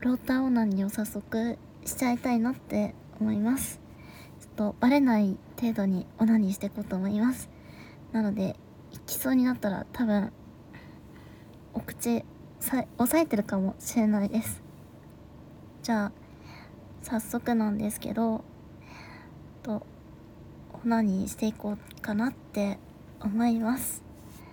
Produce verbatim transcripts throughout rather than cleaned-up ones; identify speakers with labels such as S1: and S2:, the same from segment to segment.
S1: ローターオナニーを早速しちゃいたいなって思います。ちょっとバレない程度にオナニーしていこうと思います。なので行きそうになったら多分お口さ押さえてるかもしれないです。じゃあ早速なんですけどとオナニーしていこうかなって思います。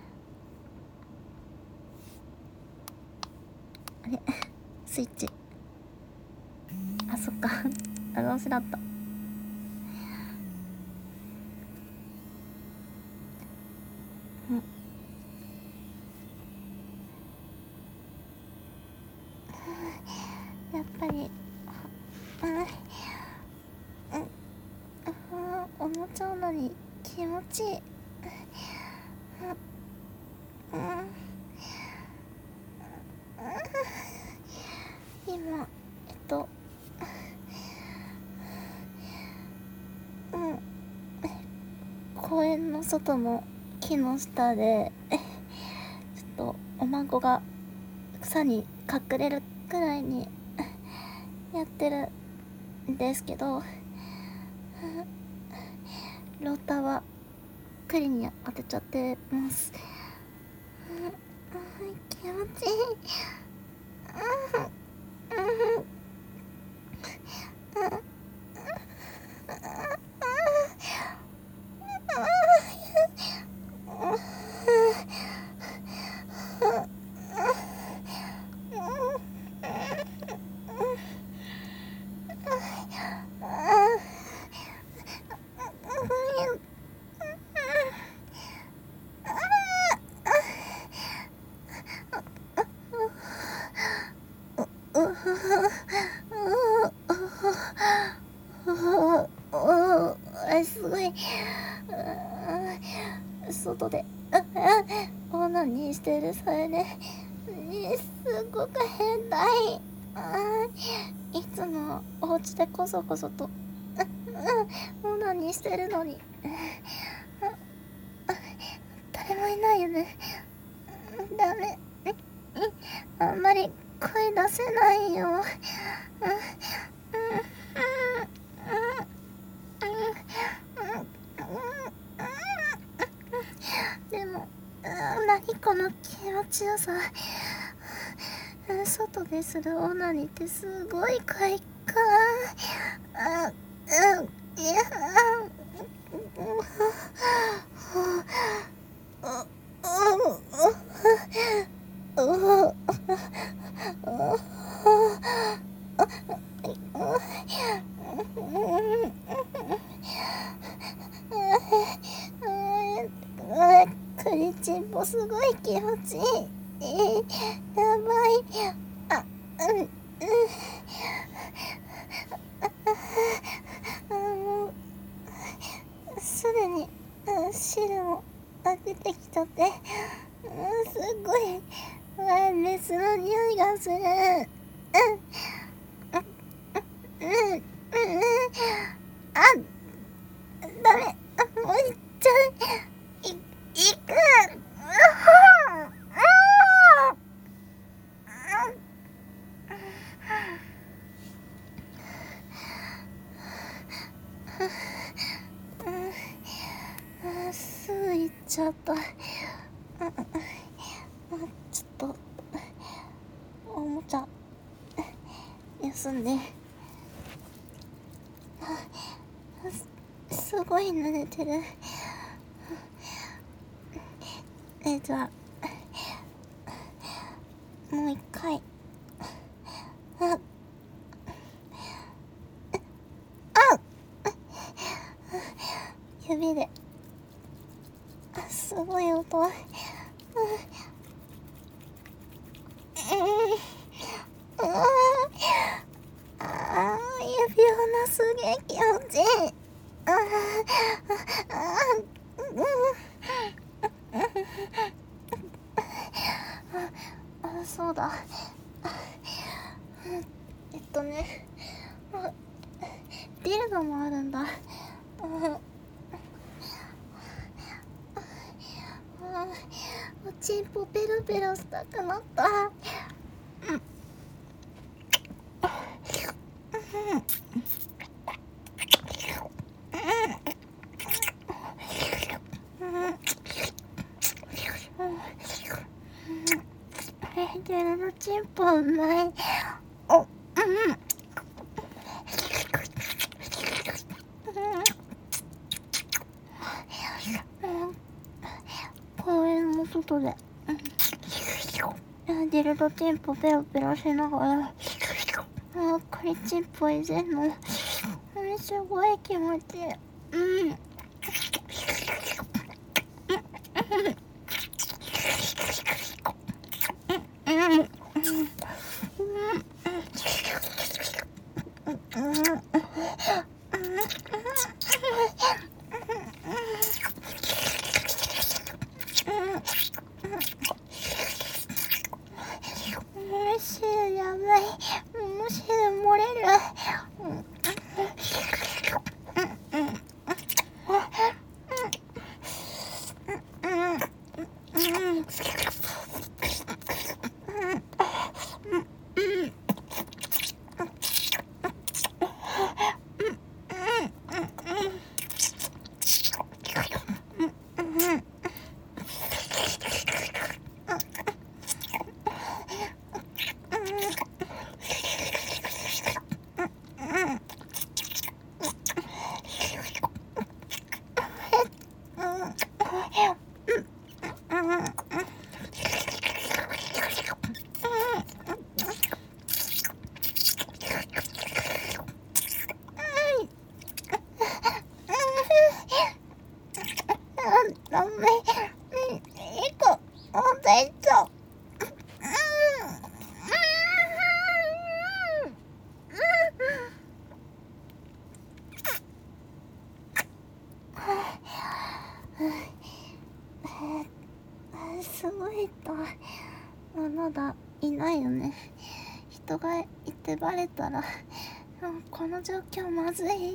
S1: あれスイッチ、あ、そっか長押しだった。うんやっぱりうん、うん、おもちゃオナニー気持ちいい。うん、うん、今えっとうん公園の外の木の下でちょっとお孫が草に隠れるくらいにやってるんですけど、ローターはクリに当てちゃってます。気持ちいい。すごい外でオナニーしてるそれですごく変態。いつもお家でこそこそとオナニーしてるのに誰もいないよね。ダメ、あんまり声出せないよ。でも何この気持ちよさ。外でするオナニーってすごい快感。あ、うん、いや、クリチンポすごい気持ちいい。やばい。あ、うん、うん。あのすでに、うん、汁も出てきちゃって、うん、すごい、うん、メスの匂いがする。うん、うん、うん、うん、あ、ダメ、もういっちゃう。い、いく。すぐ行っちゃった。ちょっとおもちゃ休んで。すごい濡れてる。えじゃあもう一回。ああ指で、すごい音。うん、うん、あー指輪すげえ気持ちいい。ああ、あ、そうだ。えっとね、ディルドもあるんだ。おちんぽペロペロしたくなった。 チンポうまい。お、うん。公園の外で、うん、ディルドチンポペロペロしながら、あ、クリチンポいじんの、あれすごい気持ちいい。うん。汁やばい。もう汁漏れる。ダメ。うん、いい子。おべんとう。すごいと。まだいないよね。人がいてバレたら、この状況まずい。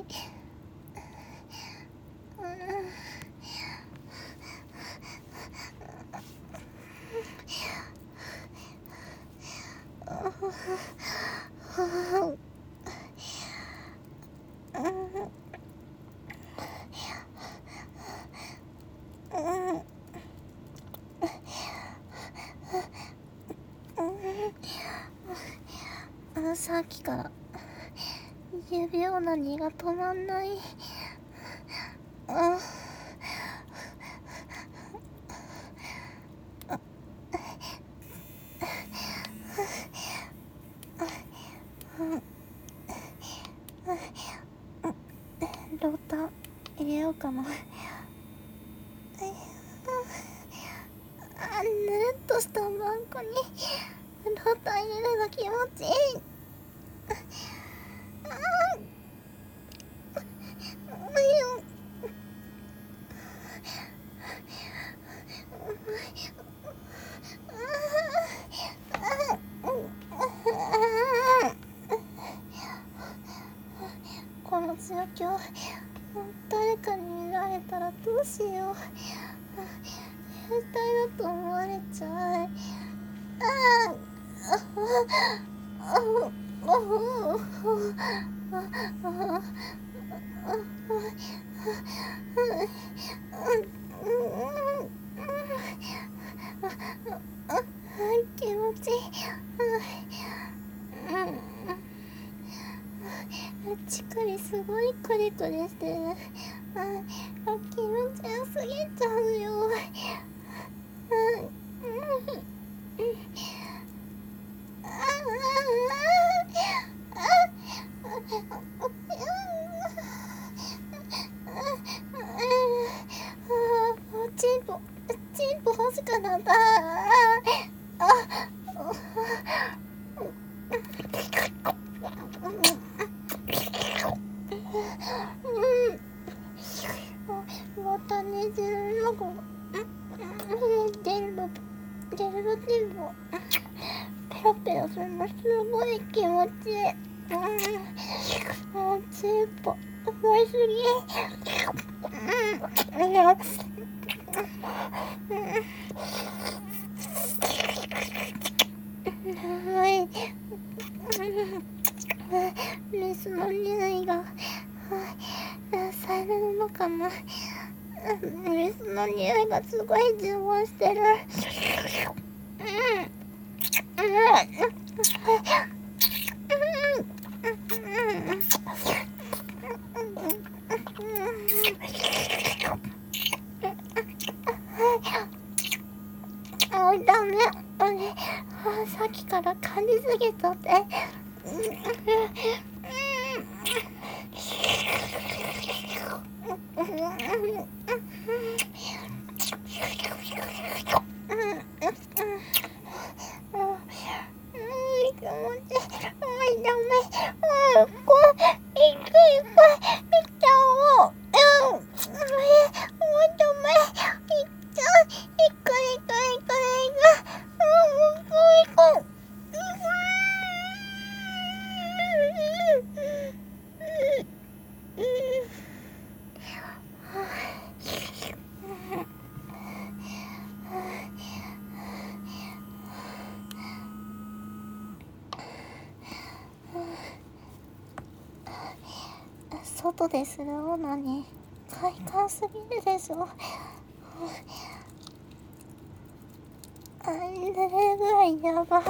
S1: さっきから指オナニーが止まんない。あロータ入れようかな。あ、ぬるっとしたバンコにロータ入れるの気持ちいい。この状況、誰かに見られたらどうしよう。変態だと思われちゃう。ああ気持ちいい。乳首すごいクリクリしてる。あ、気持ちよすぎちゃうよ。チンポ、チンポ欲しくなった。またねじるのこ出るの出るのチンポペロペロするのすごい気持ちいい。もうチンポ思いすぎ。はい。メスの匂いがされるのかな。メスの匂いがすごい充満してる。うん。うん。 もうダメ。あれ、さっきから感じすぎちゃって。外でするのに快感すぎるでしょ。あれぐらいやば。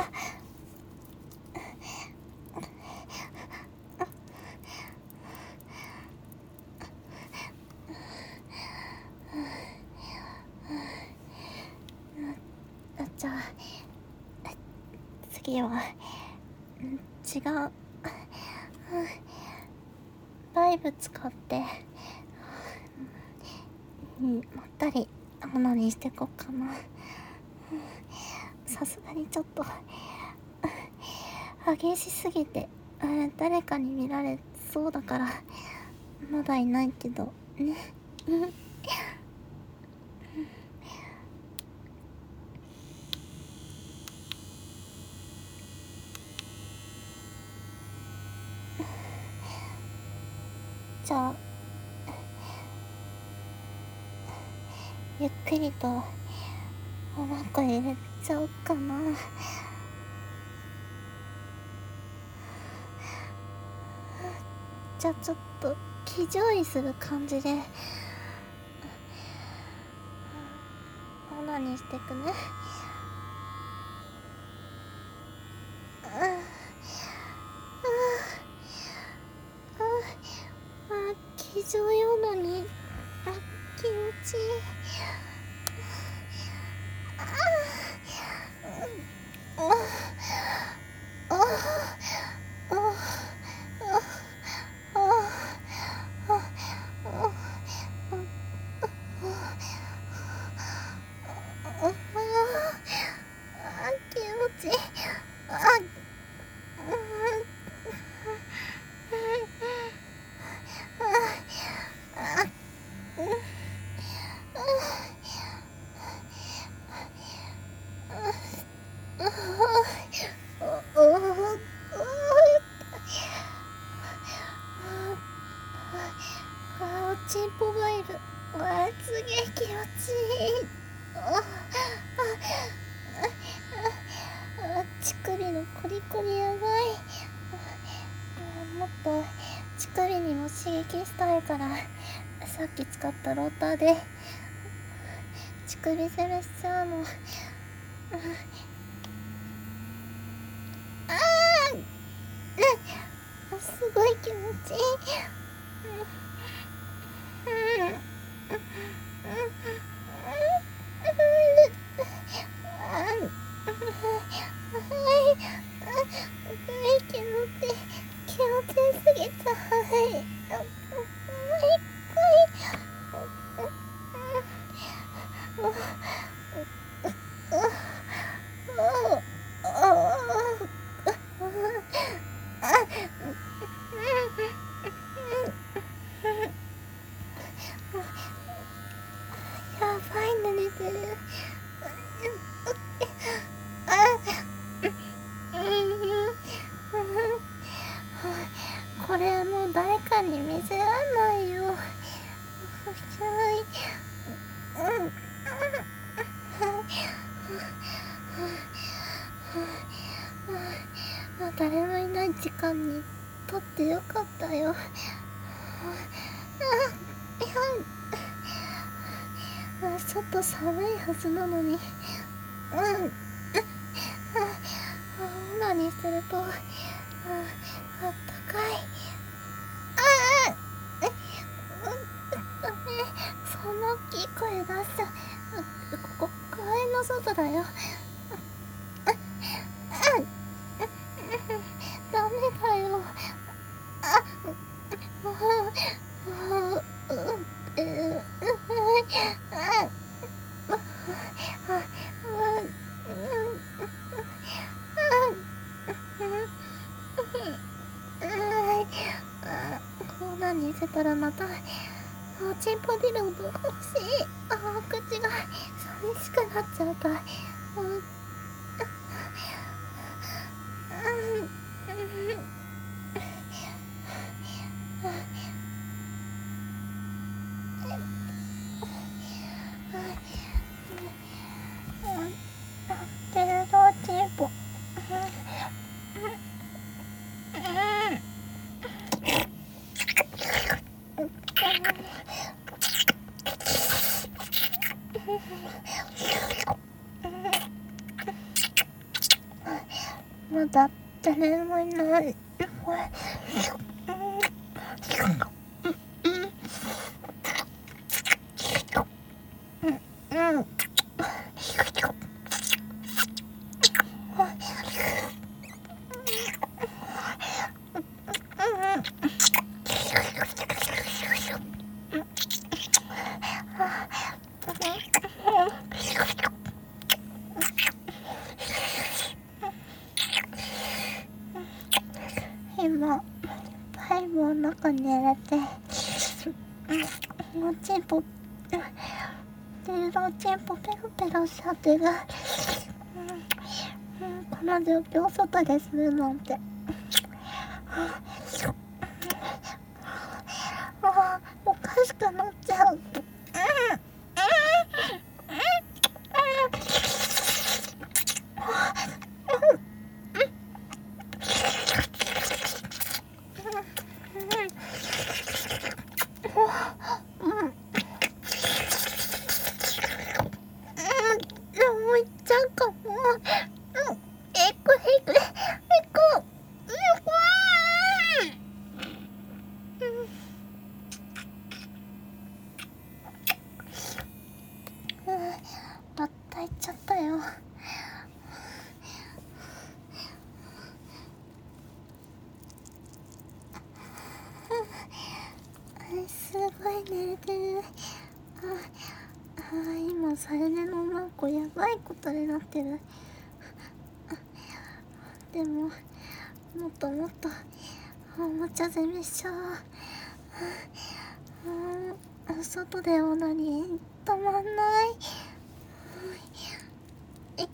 S1: じゃあ次は違うバイブ使ってまったりオナニーしてこっかな。さすがにちょっと激しすぎて誰かに見られそうだからまだいないけどね。じゃあゆっくりとおまこ入れちゃおうかな。じゃあちょっと気乗位する感じでオナニーしてくね。気乗位オナニー気持ちいい。チンポバイブ、わあすげえ気持ちいい。ああ乳首のコリコリやばい。もっと乳首にも刺激したいからさっき使ったローターで乳首攻めしちゃうの。ああすごい気持ちいい。やばい濡れてる。これもう誰かに見せらんないよ。誰もいない時間に撮ってよかったよ。外寒いはずなのに。うん。オナナニーすると、あ、あったかい。ああ、え、ダメ、そんな大きい声出しちゃ、ここ公園の外だよ。あ、あ、ダメだよ。あ、もう、もう、う、う、う、あ、こうなにせたらまたおちんぽディルド欲しい。あ、口が寂しくなっちゃうかい。うんディルドチンポ。まだ誰もいない。今パイプの中に入れて、おちんぽディルドチンポペロペロしちゃってる。この状況を外でするなんて、あ、おかしくなっちゃう。もういっちゃうかも。えこえこえこえこまた行っちゃったよ。すごい寝れてる。ああ、今サルネのマンコやばいことになってる。でももっともっとおもちゃ攻めしちゃおう。外でオナニー止まんない。え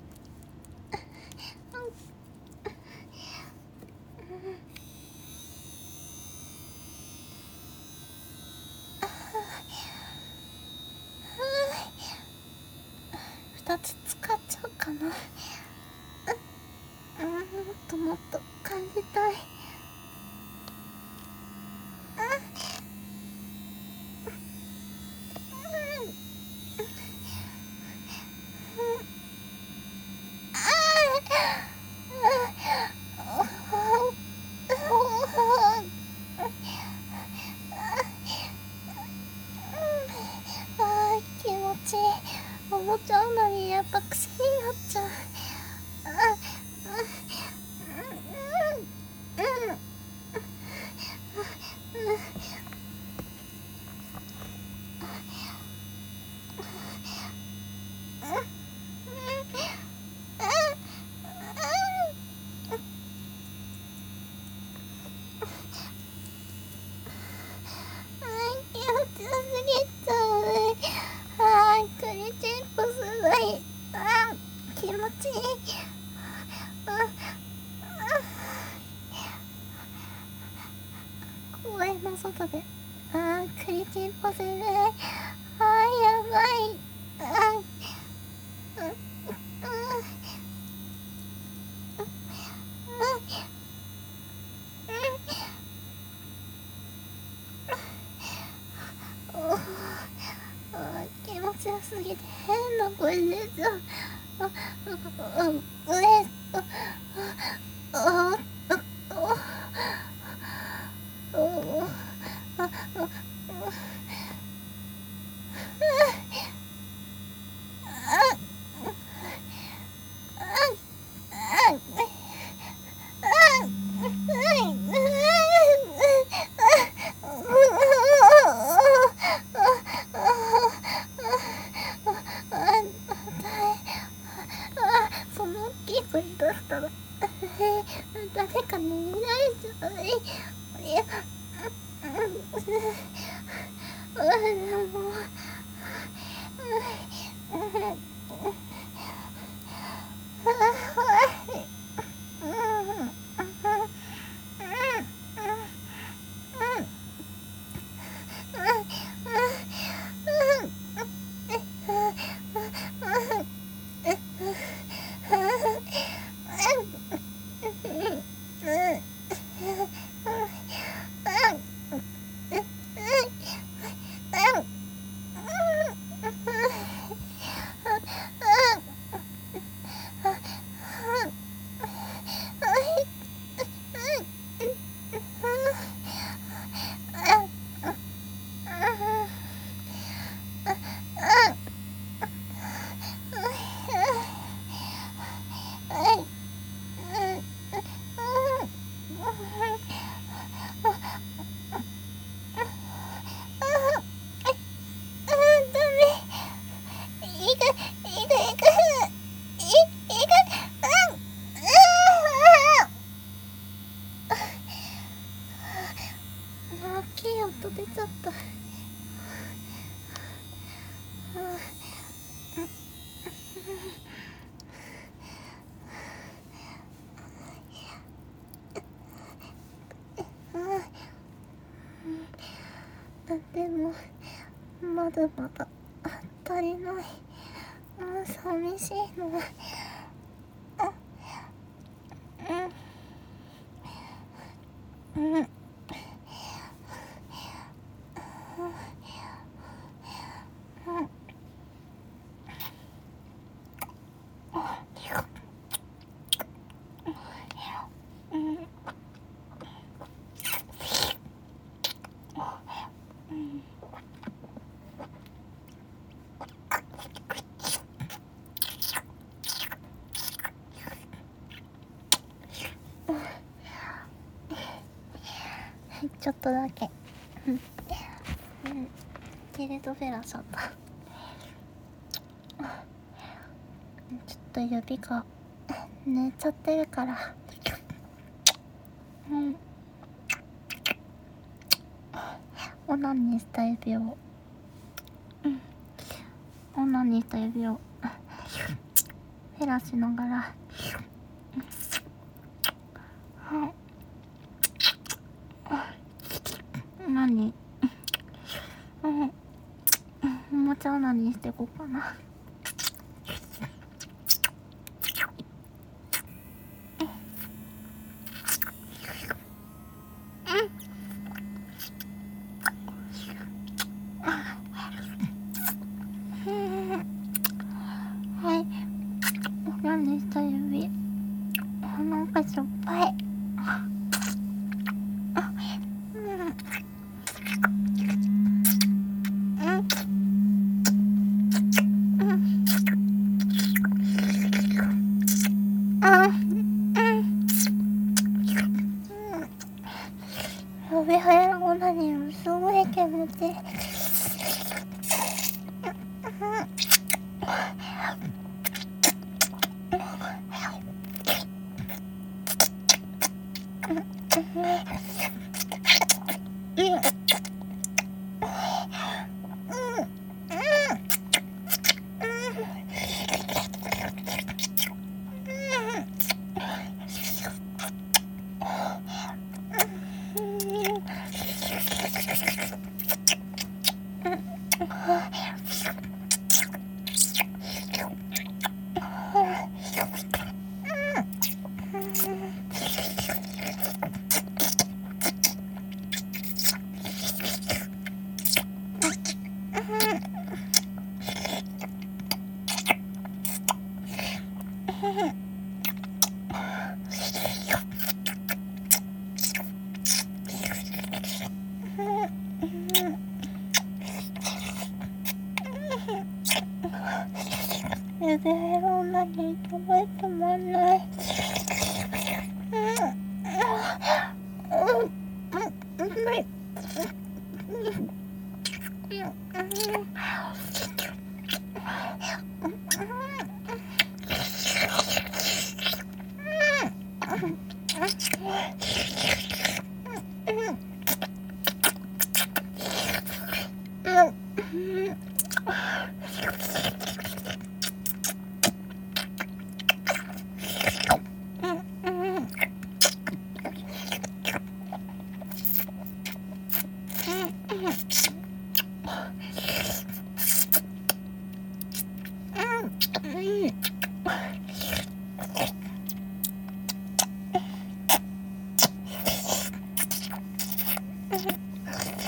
S1: 二つ使っちゃうかな。うん、もっともっと感じたい。あー、気持ちいい。おもちゃうのにやっぱ癖になっちゃう。気持ちよすぎちゃう。あー、クリチンポすごい。あー、気持ちいい。公園の外で、あー、クリチンポする。あー、やばい。あー、うん、うん、気持ちよすぎて変な声出ちゃう。あ、う、う、う、う、 大きい音出ちゃった。でもまだまだ足りない。あ、寂しいの。あ、うん、うん、ちょっとだけうん、テレドフェラさんだ。ちょっと指が寝ちゃってるからうんオナニーした指をうんオナニーした指をフェラしながら何うんおもちゃオナニーしていこうかな。はい、オナニーした指なんかしょっぱい。指早オナニーすごい気持ちいい。指オナニーすごい止まんない。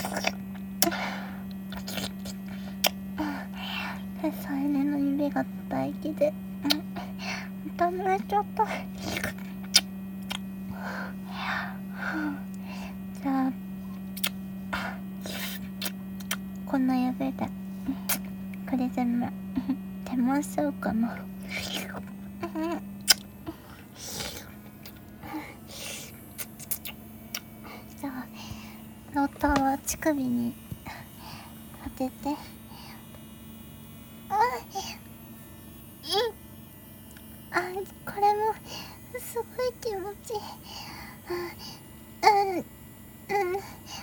S1: 再燃の指が唾液で、うん、痛めちゃった。じゃあこんな指でこれ全部手回しちゃうかな。じゃあローターは乳首に当てて、あ、あ、これもすごい気持ちいい。うんうんうん、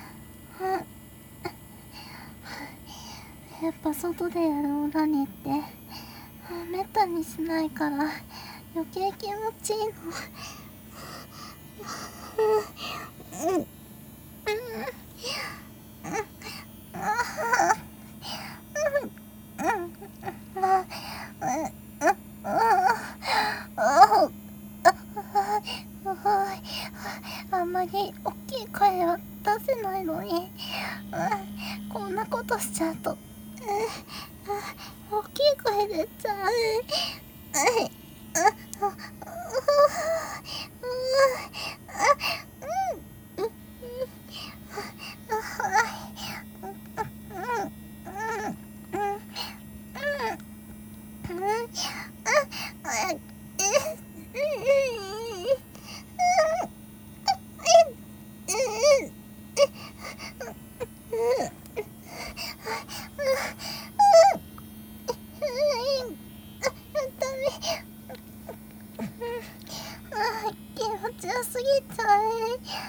S1: やっぱ外でやるオナニーってめったにしないから余計気持ちいいの。うんうんあんまり大きい声は出せないのに、うん、こんなことしちゃうと、うん、大きい声出ちゃう。気持ちよすぎちゃう。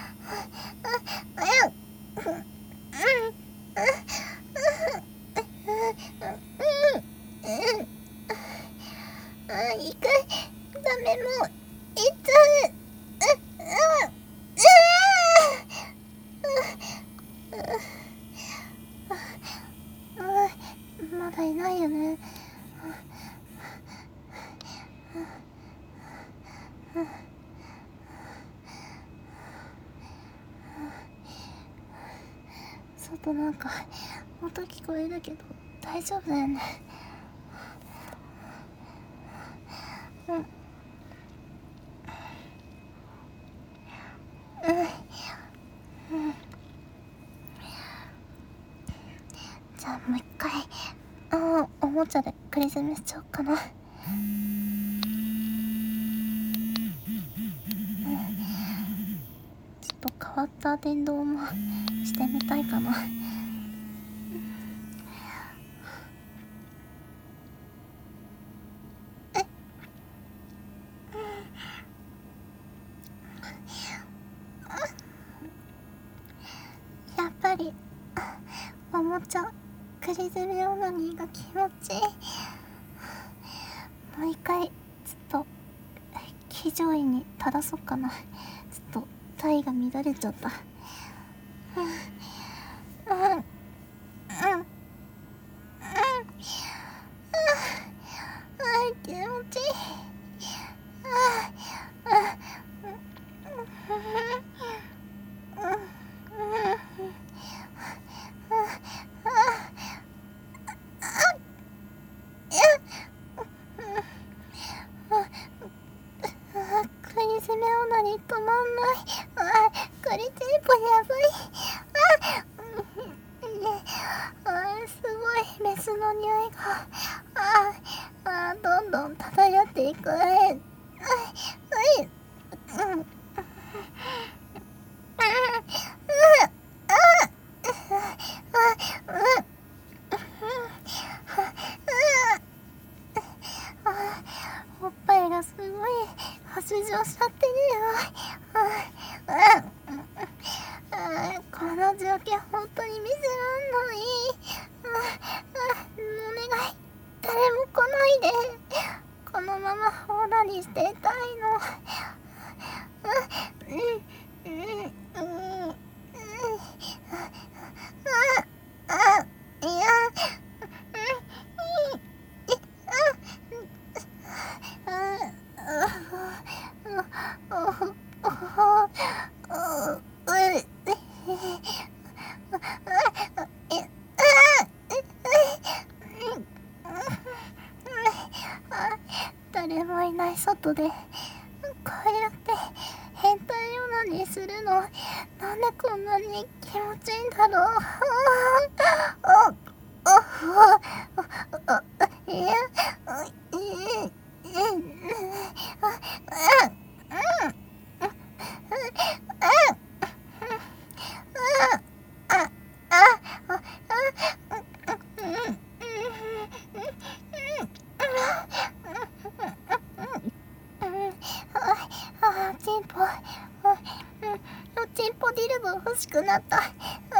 S1: 一回ダメもいっちゃう。まだいないよね。外なんか音聞こえるけど大丈夫だよね。うんうんうん、じゃあもう一回あおもちゃでクリスマスしちゃおうかな。変わった電動もしてみたいかな。やっぱりおもちゃクリズムオナニーが気持ちいい。もう一回ちょっと騎乗位に正そうかな。ちょっと体が乱れちゃった。うんうんうんうん気持ちいい。クリスメオナニー止まんない。あ、クリテープやばい。あ、あ、すごいメスの匂いがああどんどん漂っていく。はいはい、うんうんおっぱいがすごい発情しちゃってるよ。この状況本当に見せらんない。お願い誰も来ないで。このままオナニーしていたいの。うんうんうんうんあいや後でこうやって変態オナニーするの、なんでこんなに気持ちいいんだろう。ああああいやチンポ、チンポディルド欲しくなった。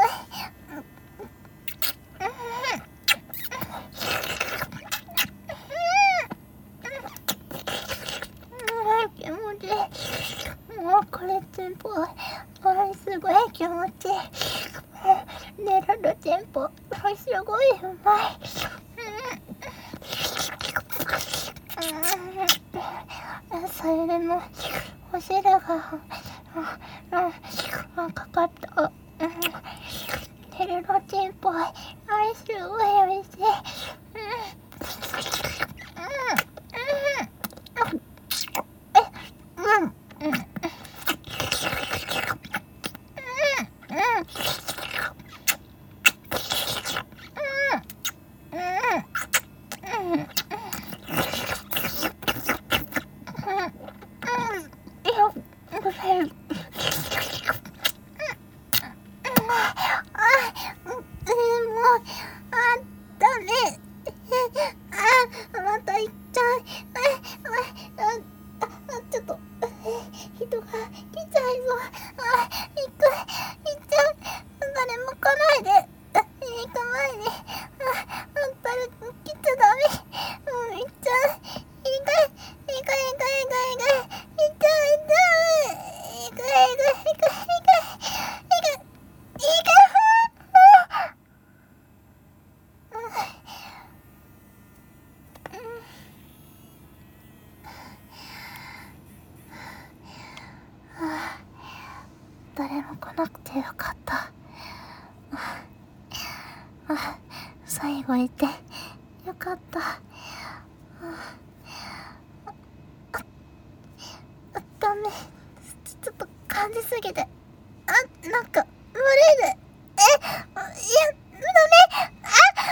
S1: 気持ちいい。もうこれチンポ、これすごい気持ちいい。デルドチンポ、これすごいうまい。それでもお汁がかかった。デルドチンポ、あれすごいおいしい。誰も来なくてよかった。あ、最後いてよかった。あ、ダメ、ちょっと感じすぎて、あ、なんか無理で、え、いや、ダメ、あ、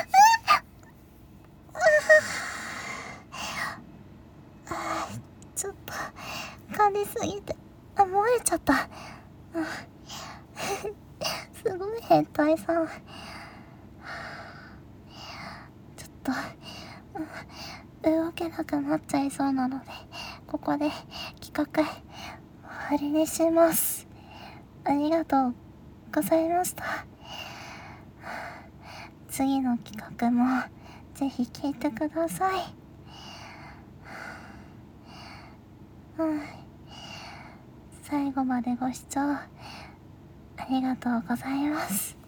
S1: あ、ちょっと感じすぎて、あ、漏れちゃった。すごい変態さん。ちょっと動けなくなっちゃいそうなので、ここで企画終わりにします。ありがとうございました。次の企画もぜひ聞いてください。最後までご視聴ありがとうございます。